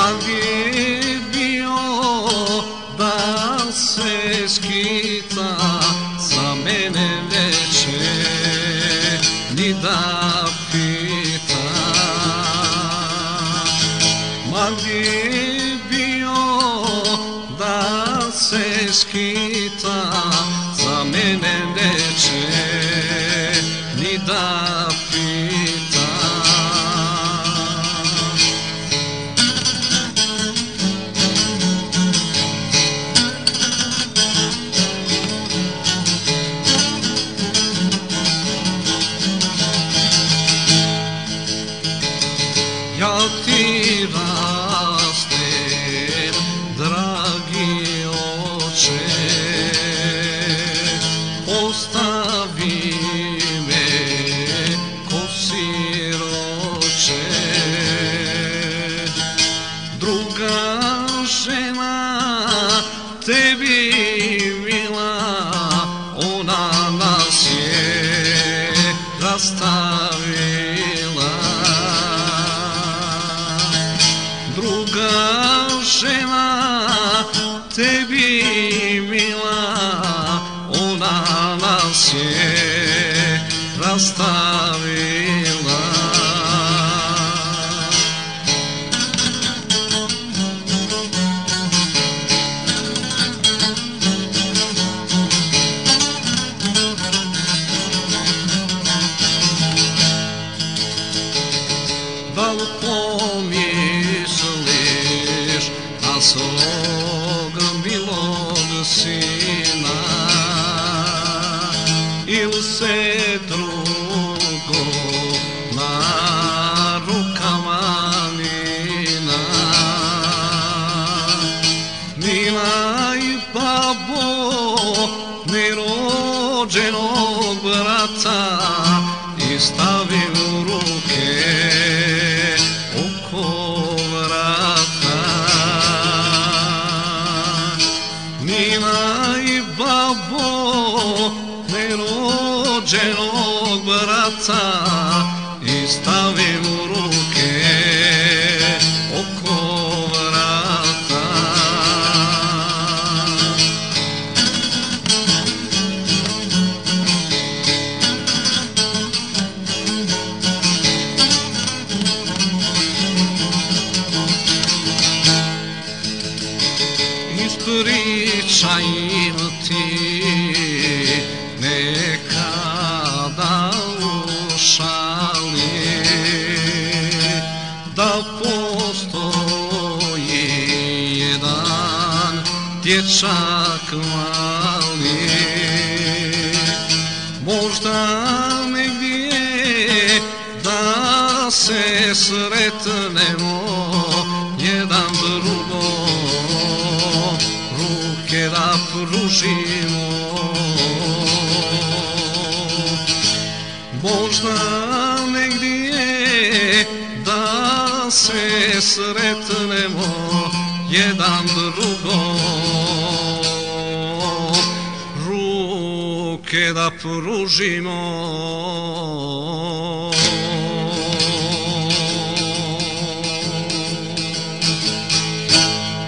Ma gdje bio da se skita, za mene neće ni da pita. Ma gdje bio da se skita, za mene neće ni da pita. Ja ti rastem, dragi oče, ostavi me ko siroče. Druga žena tebi mila, ona nas je rastavila. Druga žena tebi mila, ona nas je rastavila. Da li pomisliš na svog milog sina, ili se drugo na rukama nina? Nina i babo nerođenog brata i stavim u ruke oko vrata. Nina i babo nerođenog brata i stavim u ruke oko vrata. Ispričaj im ti nekada u šali, da postoji jedan dječak mali. Možda negdje da se sretnemo jedan drugom, ruke da pružimo. Možda negdje da se sretnemo jedan drugom, ruke da pružimo.